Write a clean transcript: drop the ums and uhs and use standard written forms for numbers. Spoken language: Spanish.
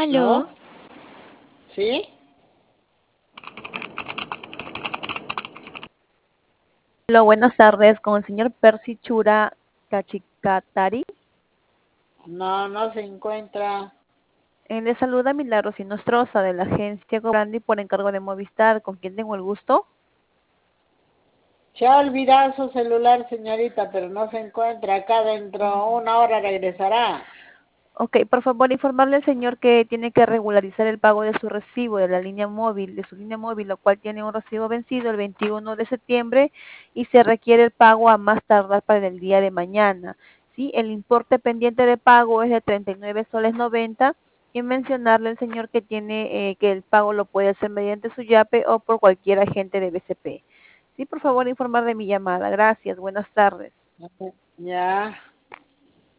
¿No? Aló, ¿Sí? Hola, buenas tardes, con el señor Percy Chura Cachicatari. No, no se encuentra. Le saluda Milagros Inostroza de la agencia Cobrandi por encargo de Movistar, con quien tengo el gusto. Se ha olvidado su celular, señorita, pero no se encuentra. Acá dentro de una hora regresará. Ok, por favor informarle al señor que tiene que regularizar el pago de su recibo de la línea móvil, de su línea móvil, lo cual tiene un recibo vencido el 21 de septiembre y se requiere el pago a más tardar para el día de mañana. ¿Sí? El importe pendiente de pago es de 39 soles 90 y mencionarle al señor que tiene que el pago lo puede hacer mediante su YAPE o por cualquier agente de BCP. Sí, por favor informar de mi llamada. Gracias, buenas tardes. Ya.